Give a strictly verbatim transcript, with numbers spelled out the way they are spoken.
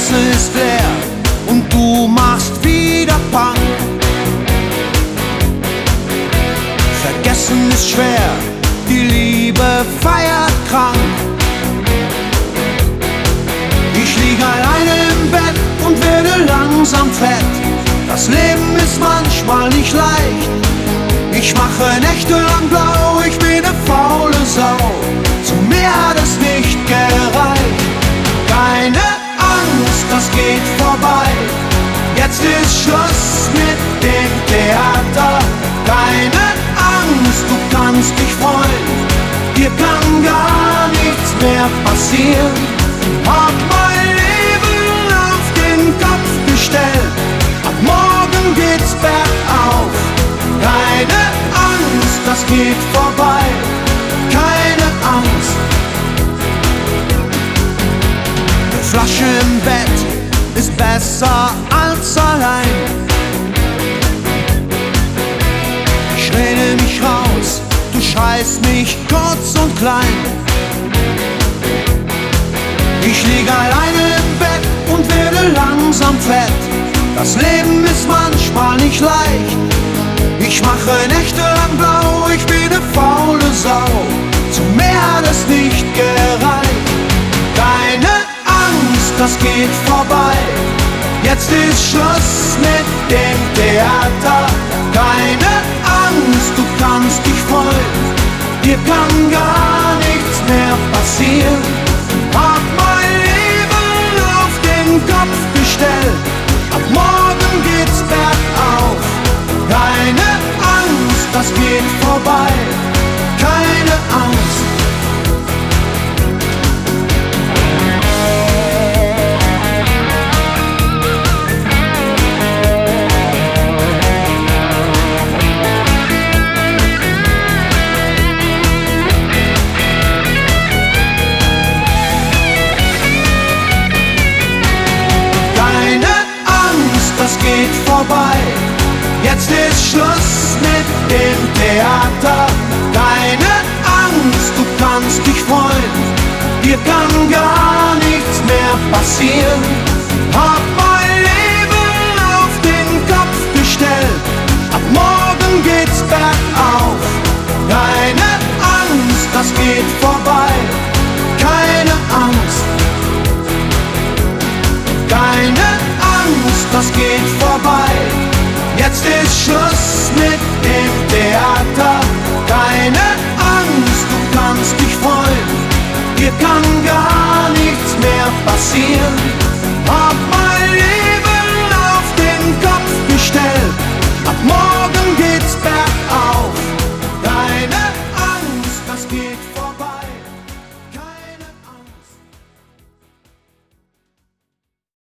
Kasse ist leer und du machst wieder Punk. Vergessen ist schwer, die Liebe feiert krank. Ich lieg alleine im Bett und werde langsam fett. Das Leben ist manchmal nicht leicht. Ich mache nächtelang blau, ich bin ne faule Sau. Zu mir hat es nicht gereicht. Keine Angst, das geht vorbei. Jetzt ist Schluss mit dem Theater. Keine Angst, du kannst dich freuen. Dir kann gar nichts mehr passieren. Hab mein Leben auf den Kopf gestellt. Ab morgen geht's bergauf. Keine Angst, das geht vorbei. Keine Angst. Eine Flasche im Bett ist besser als allein. Ich rede mich raus, du schreist mich kurz und klein. Ich lieg alleine im Bett und werde langsam fett. Das Leben ist manchmal nicht leicht. Ich mache nächtelang blau, ich bin ne faule Sau. Zu mehr hat es nicht gereicht. Keine Angst, das geht vorbei. Jetzt ist Schluss mit dem Theater. Keine Angst, du kannst dich freuen. Dir kann gar nichts mehr passieren. Hab mein Leben auf den Kopf gestellt. Ab morgen geht's bergauf. Keine Angst, das geht vorbei. Keine Angst. Keine Angst, das geht vorbei. Jetzt ist Schluss mit dem Theater. Keine Angst, du kannst dich freuen. Dir kann gar nichts mehr passieren. Hab mein Leben auf den Kopf gestellt. Ab morgen geht's bergauf. Keine Angst, das geht vorbei. Keine Angst. Keine Angst, das geht vorbei. Jetzt ist Schluss mit dem Theater. Keine Angst, du kannst dich freuen. Dir kann gar nichts mehr passieren. Hab mein Leben auf den Kopf gestellt. Ab morgen geht's bergauf. Keine Angst, das geht vorbei.